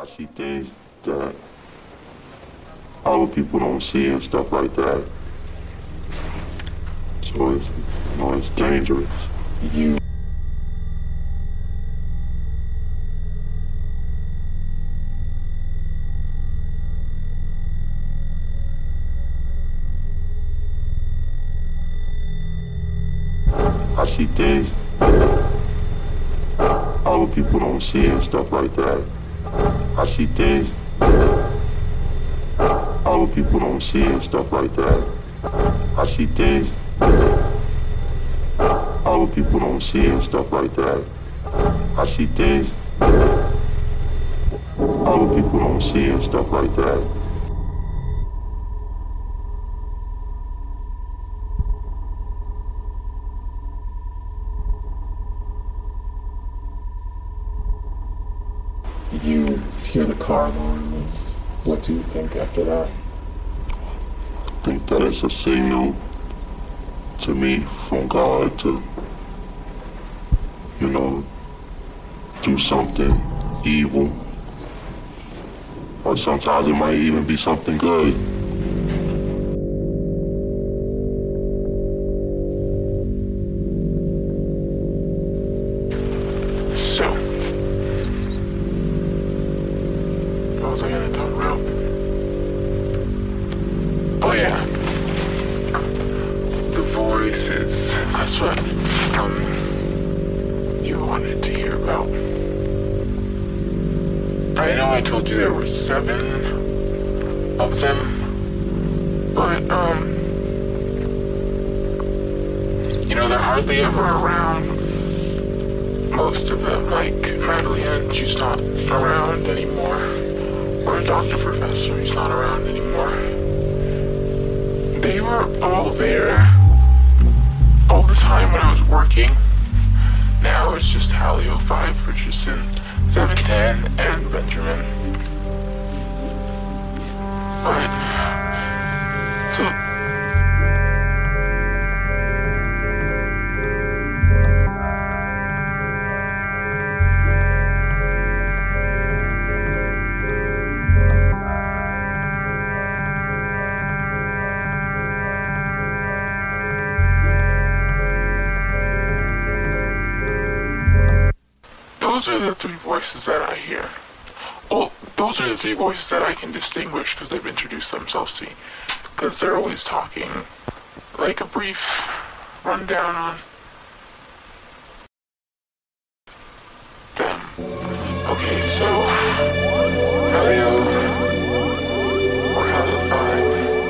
I see things that other people don't see and stuff like that. So it's dangerous. You I see things that other people don't see and stuff like that. I see things that other people don't see and stuff like that. I see things that other people don't see and stuff like that. I see things that other people don't see and stuff like that. you hear the car alarms. What do you think after that? I think that it's a signal to me from God to, do something evil. Or sometimes it might even be something good. So, what was I gonna talk about? Oh yeah, the voices. That's what you wanted to hear about. I know I told you there were 7 of them, but they're hardly ever around. Most of them, like Madeline, she's not around anymore. Or Dr. Professor, he's not around anymore. They were all there all the time when I was working. Now it's just Halio 5, Richardson, 710, and Benjamin. But, so, those are the 3 voices that I hear. Well, those are the 3 voices that I can distinguish because they've introduced themselves to me. Because they're always talking, like a brief rundown on them. Okay, so, Halio, or Halio 5,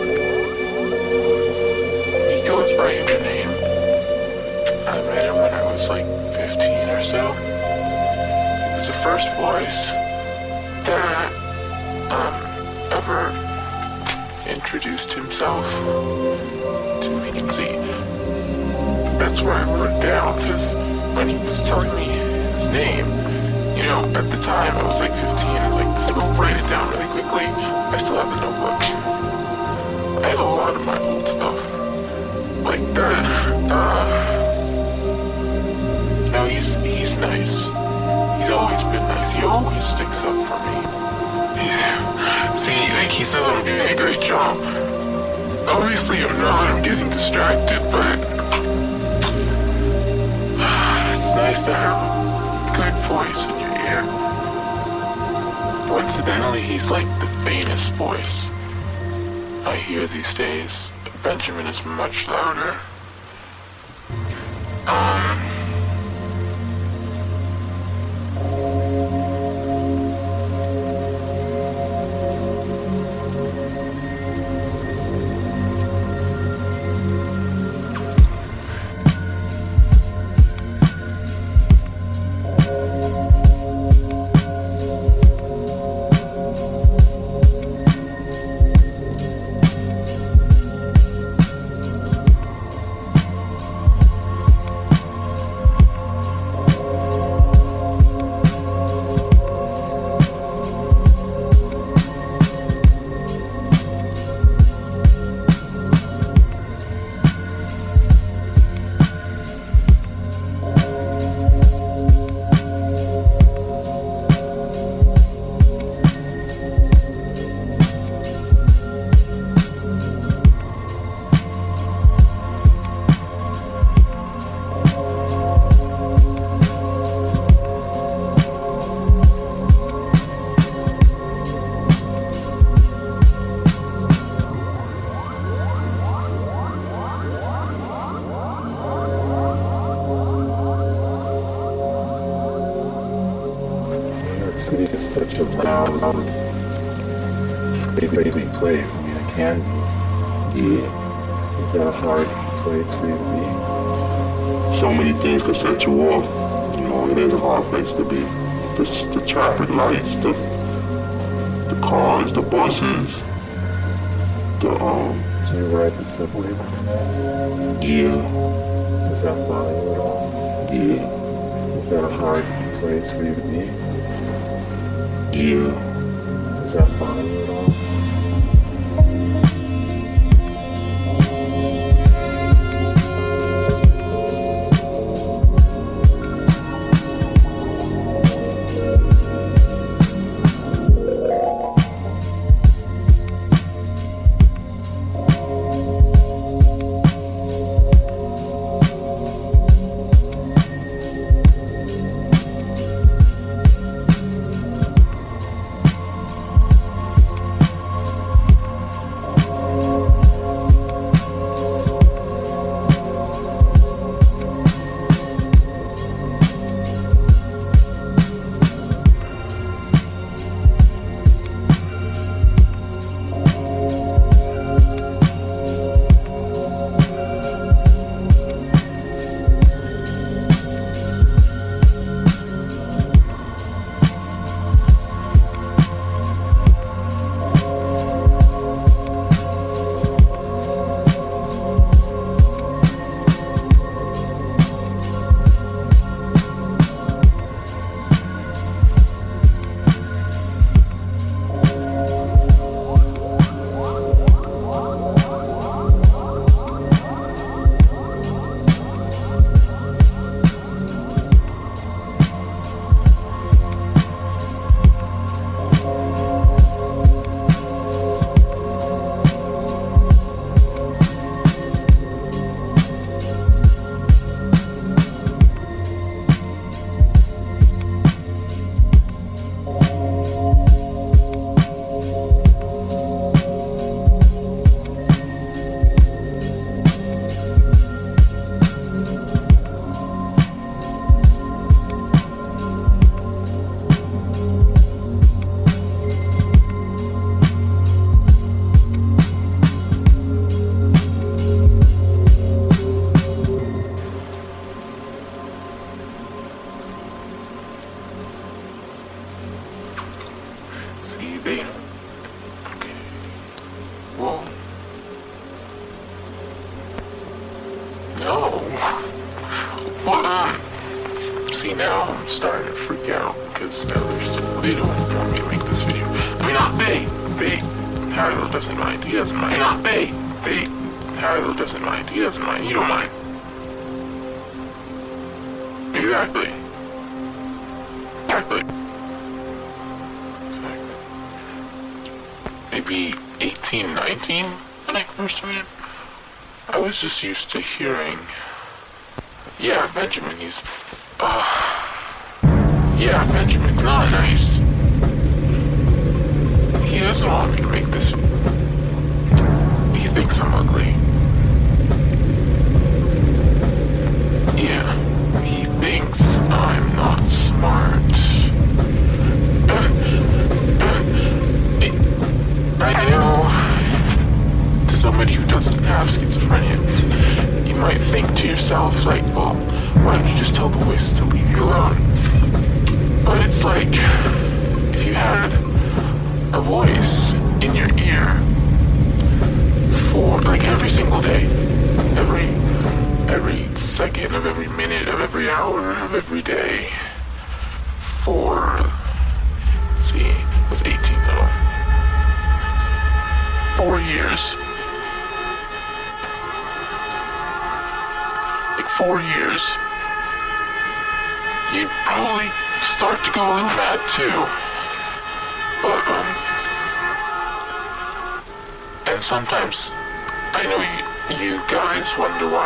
he goes by a name. I met him when I was like 15 or so. He was the first voice that ever introduced himself to me. And see, that's where I wrote it down, because when he was telling me his name, at the time I was like 15, I was like, let's go write it down really quickly. I still have the notebook. I have a lot of my old stuff like that. He's nice. He's always been nice. He always sticks up for me. He says I'm doing a great job. Obviously I'm not. I'm getting distracted, but it's nice to have a good voice in your ear. Coincidentally, he's like the faintest voice I hear these days. Benjamin is much louder. city is such a loud, crazy place. I mean, I can't. Yeah. Is that a hard place for you to be? So many things can set you off. You know, it is a hard place to be. The traffic lights, the cars, the buses, Do you ride the subway when you're there? yeah, Does that bother you at all? yeah, Is that a hard place for you to be? yeah. Does that bother you at all? See, they... Okay. Well... No. Well, see, now I'm starting to freak out, because now they don't want me to make this video. I mean, not they. Harlow doesn't mind. He doesn't mind. Not they. Harlow doesn't mind. He doesn't mind. You don't mind. Exactly. Maybe 18, 19 when I first read it. I was just used to hearing, yeah, Benjamin, yeah, Benjamin's not nice. He doesn't want me to make this. He thinks I'm ugly. Yeah, he thinks I'm not smart. I know, to somebody who doesn't have schizophrenia, you might think to yourself, like, well, why don't you just tell the voices to leave you alone? But it's like, if you had a voice in your ear for, like, every single day, every second of every minute of every hour of every day, for, see, it was 18 though. 4 years. Like 4 years. You'd probably start to go a little mad too. But, and sometimes I know you guys wonder why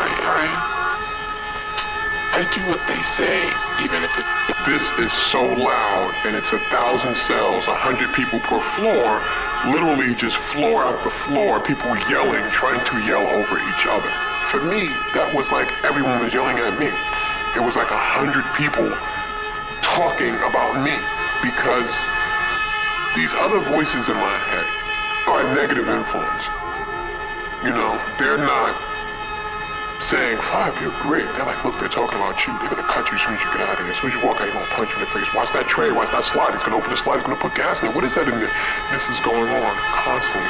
I do what they say, even if it... This is so loud, and it's 1,000 cells, 100 people per floor, literally just floor out the floor, people yelling, trying to yell over each other. For me, that was like everyone was yelling at me. It was like 100 people talking about me. because these other voices in my head are a negative influence. You know, they're not saying, Five, you're great. They're like, look, they're talking about you. They're gonna cut you as soon as you get out of here. As soon as you walk out, you're gonna punch you in the face. Watch that tray, watch that slide. He's gonna open the slide, he's gonna put gas in it. What is that in there? This is going on constantly.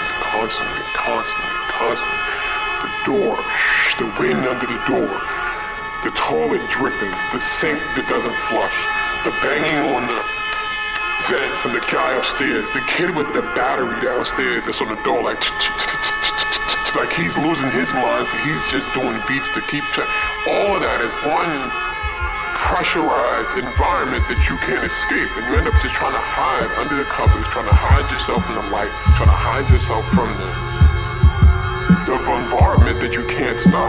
The door, the wind under the door, the toilet dripping, the sink that doesn't flush, the banging on the vent from the guy upstairs, the kid with the battery downstairs that's on the door like he's losing his mind, so he's just doing beats to keep check. All of that is one pressurized environment that you can't escape, and you end up just trying to hide under the covers, trying to hide yourself from the light, trying to hide yourself from the bombardment that you can't stop.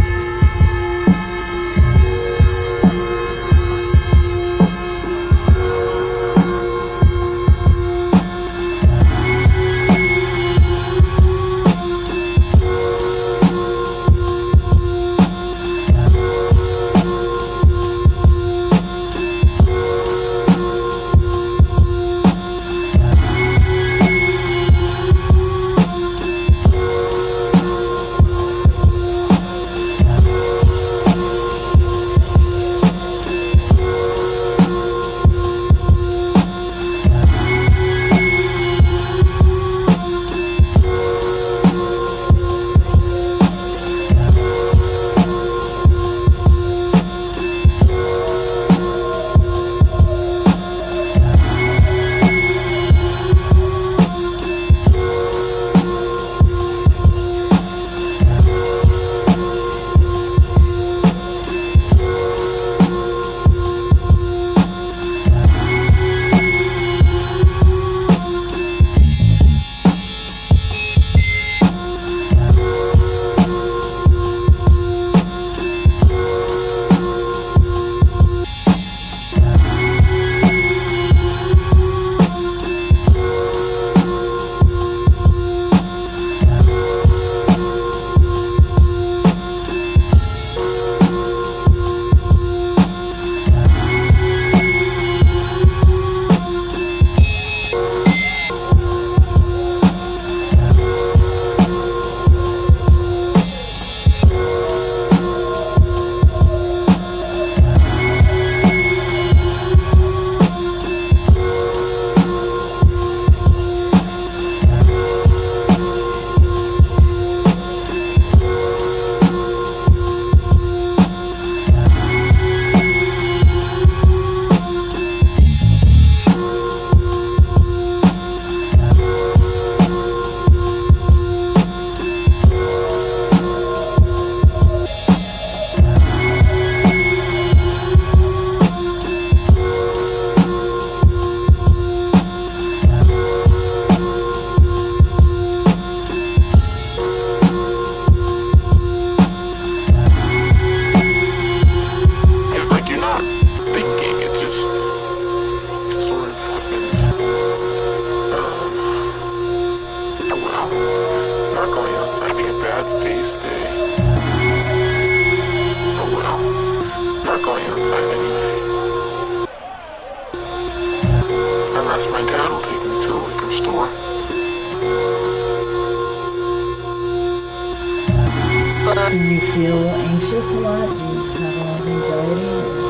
Do you feel anxious a lot? Do you have a lot of anxiety?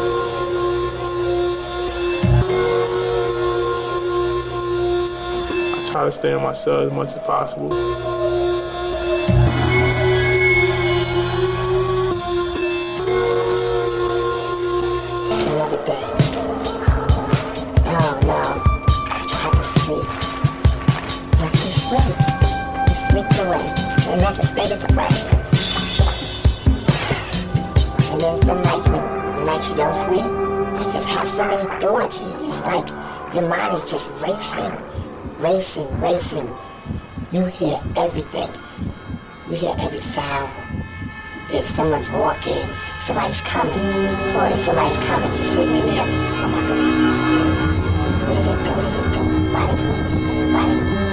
I try to stay in my cell as much as possible. Another day. No. I try to sleep. But you sleep. You sleep away. And that's a state of depression. And then some nights the nights you don't sleep, you just have so many thoughts. It's like your mind is just racing. You hear everything. You hear every sound. If someone's walking, somebody's coming, or if somebody's coming, you're sitting in there, oh my goodness. What did it do? Why did it do this? Why did it do this?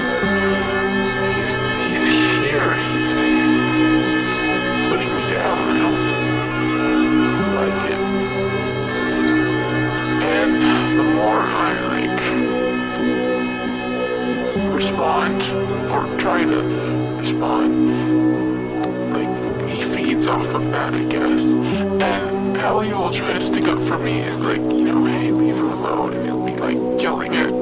He's here. He's putting me down. off of that, I guess. And Hallie will try to stick up for me and like, you know, hey, leave her alone. And he'll be like yelling at,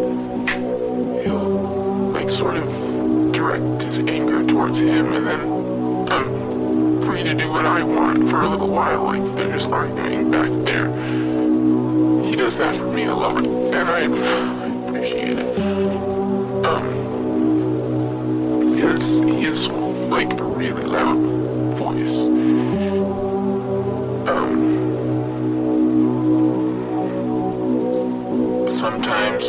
he'll like sort of direct his anger towards him, and then I'm free to do what I want for a little while, like they're just arguing back there. He does that for me a lot, and I appreciate it. He is like a really loud voice. Sometimes,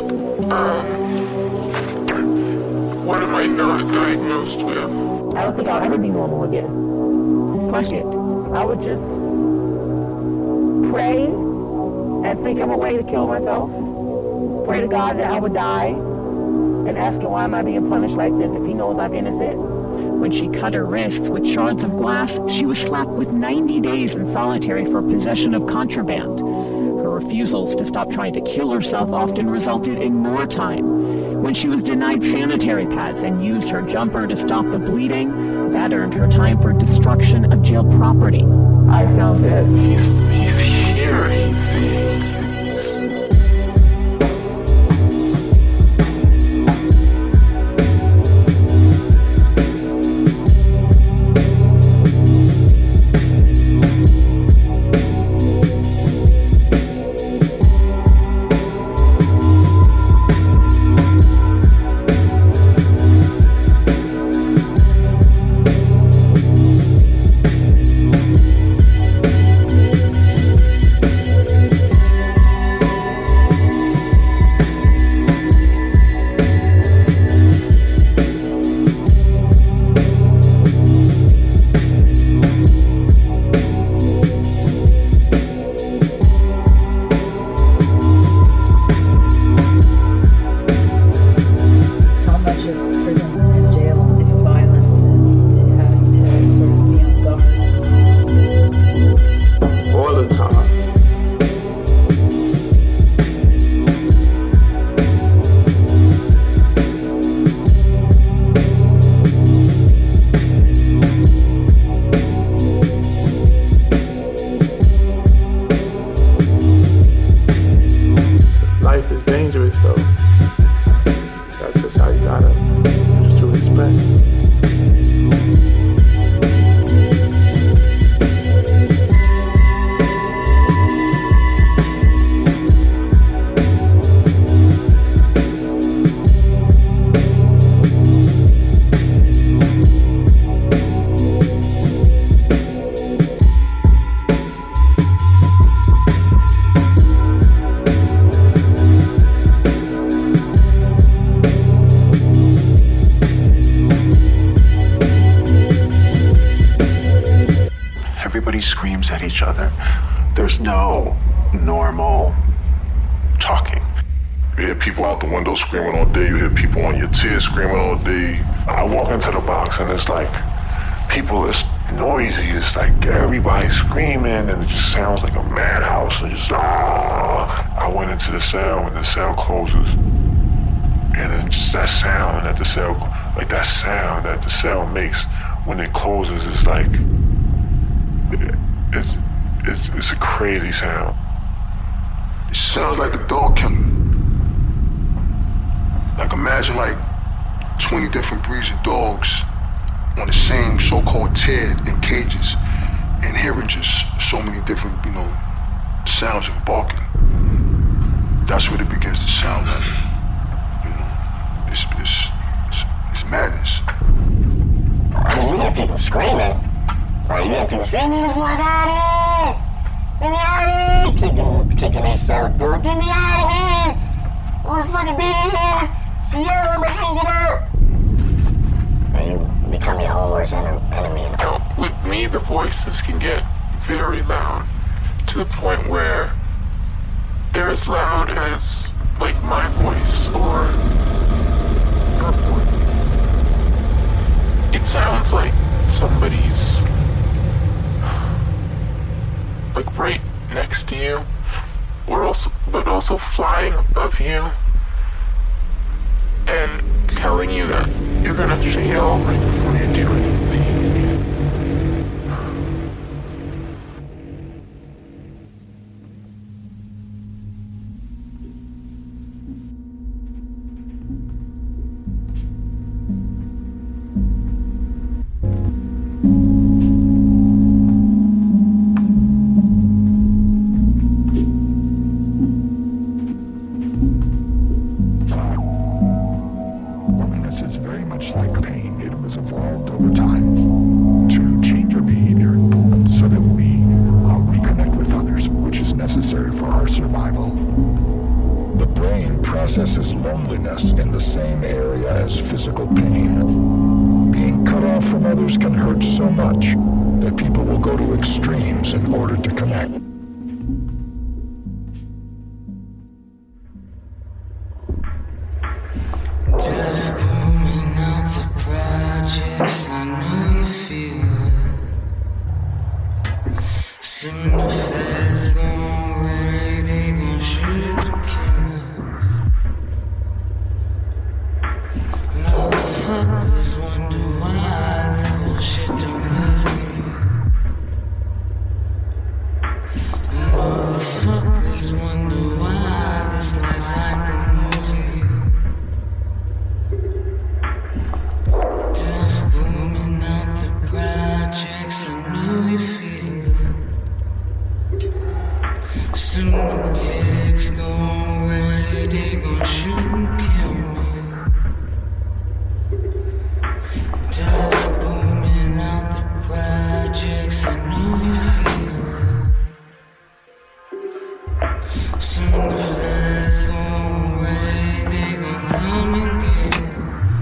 what am I not diagnosed with? I don't think I'll ever be normal again. Push it. I would just pray and think of a way to kill myself. Pray to God that I would die and ask him, why am I being punished like this if he knows I'm innocent? When she cut her wrist with shards of glass, she was slapped with 90 days in solitary for possession of contraband. Her refusals to stop trying to kill herself often resulted in more time. When she was denied sanitary pads and used her jumper to stop the bleeding, that earned her time for destruction of jail property. I found that he's here. He's screams at each other. There's no normal talking. You hear people out the window screaming all day. You hear people on your tier screaming all day. I walk into the box and it's like people is noisy. It's like everybody screaming and it just sounds like a madhouse. And just I went into the cell when the cell closes, and then just that sound that the cell, like that sound that the cell makes when it closes is like it's a crazy sound. It sounds like a dog kennel. Like imagine like 20 different breeds of dogs on the same so-called tier in cages and hearing just so many different, sounds of barking. That's what it begins to sound like. It's madness. I mean, you hear people screaming. You hear people screaming, get me out of here! Get me out of here! Kicking themselves, dude. Get me out of here! I want to fucking be in here! See you, I'm hanging out! And you become your own worst enemy. With me, the voices can get very loud, to the point where they're as loud as, like, my voice or your voice. It sounds like somebody's, like, right next to you, but also flying above you, and telling you that you're gonna fail right before you do anything. processes loneliness in the same area as physical pain. Being cut off from others can hurt so much that people will go to extremes in order to connect. Death booming out to projects, I know you feel it. Soon the feds gon' raid, they gon' shoot the killers. Motherfuckers wonder why that bullshit don't move me. Motherfuckers wonder why this life like a movie. Death booming out the projects, I know you feel it. Soon the pigs gon' raid, they gon' shoot and kill me. Death booming out the projects, I know you feel it. Soon the feds gon' raid, they gon' come and get it.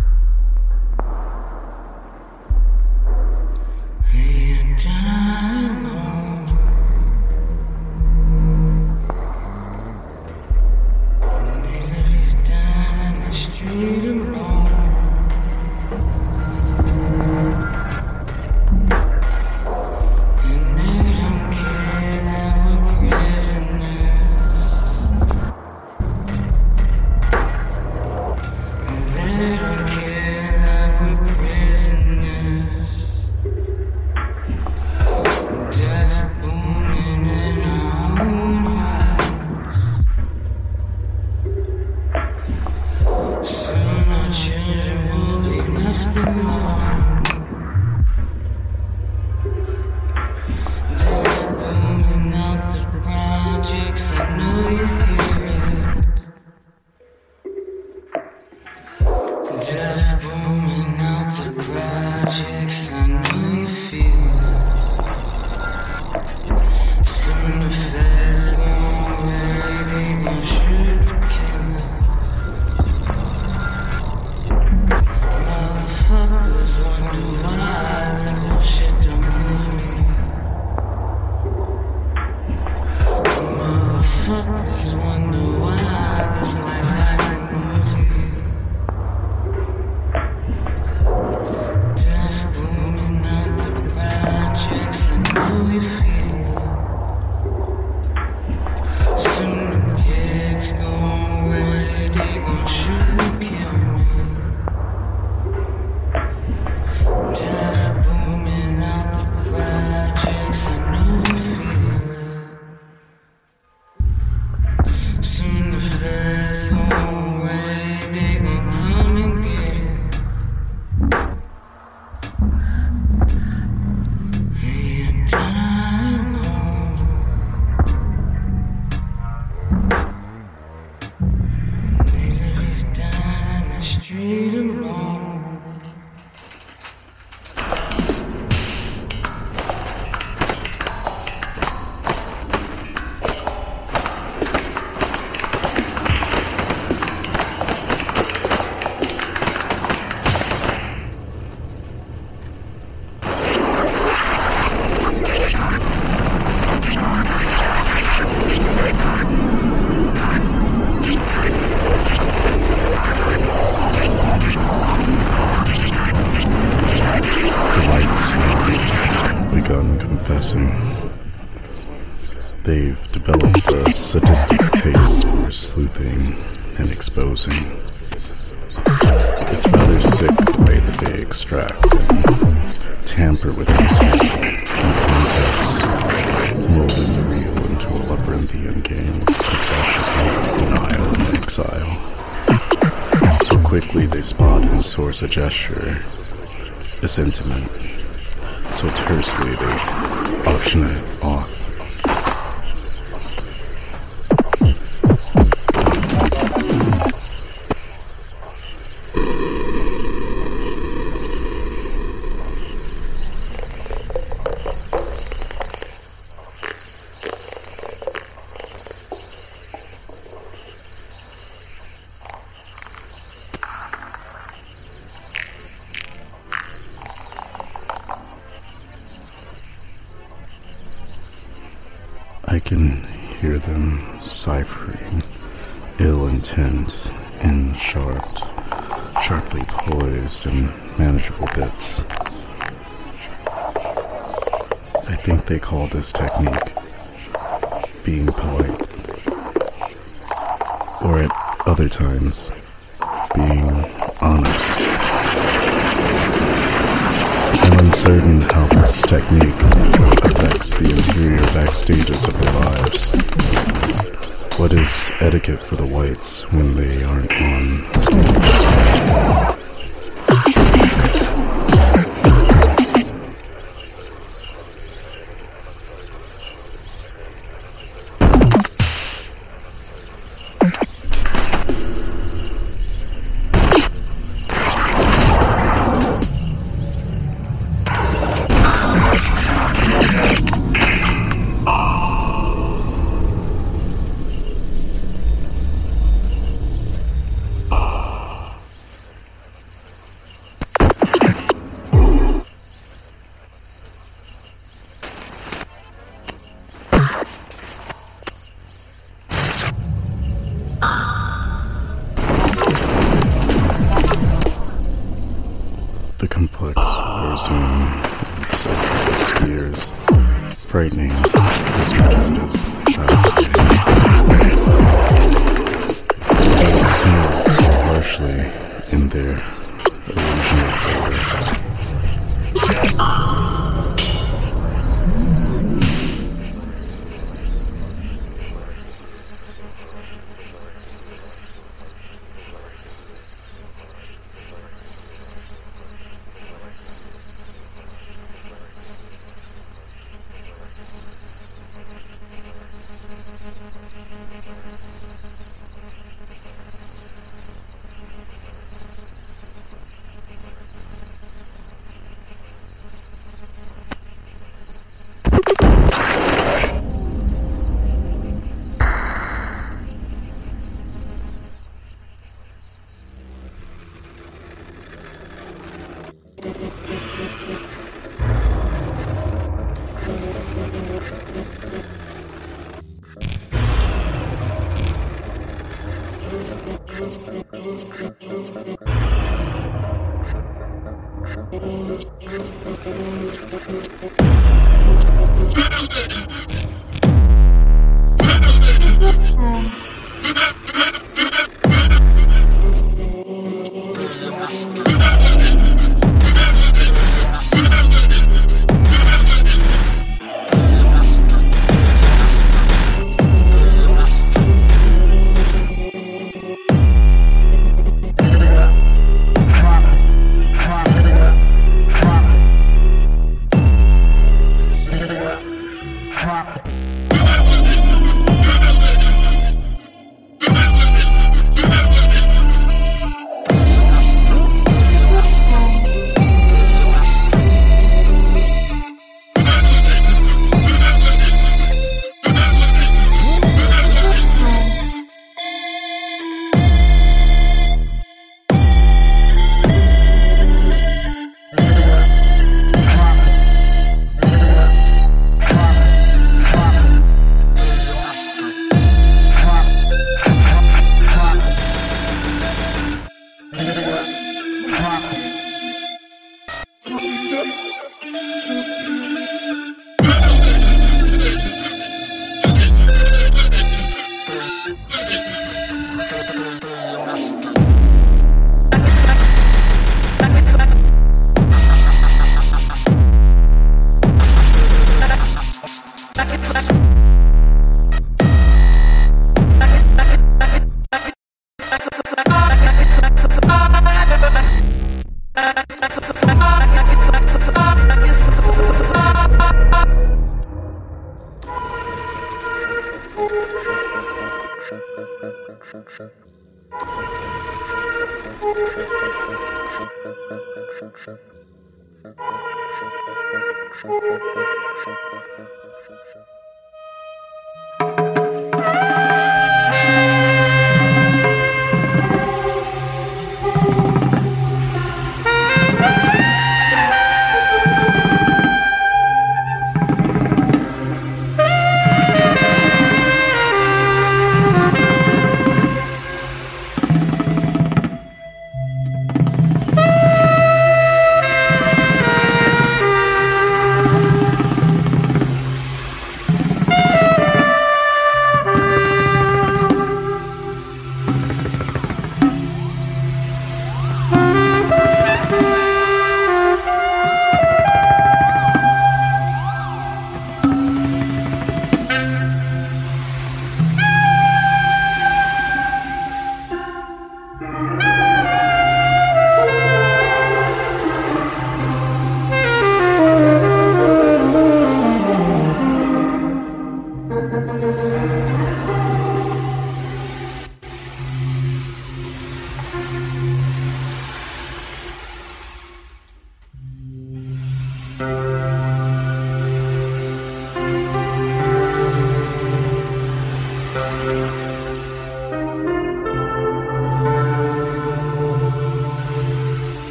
They've developed a sadistic taste for sleuthing and exposing. It's rather sick the way that they extract and tamper with history and context, molding the real into a labyrinthian game of confession, denial, and exile. So quickly they spot and source a gesture, a sentiment. So tersely they auction it off. I can hear them ciphering ill intent in sharply poised and manageable bits. I think they call this technique being polite, or at other times, being honest. I'm uncertain how this technique affects the interior backstages of their lives. What is etiquette for the whites when they aren't on stage? The complex Warzone in social spheres, frightening as much as it is fascinating. They smell so harshly in their illusion of order.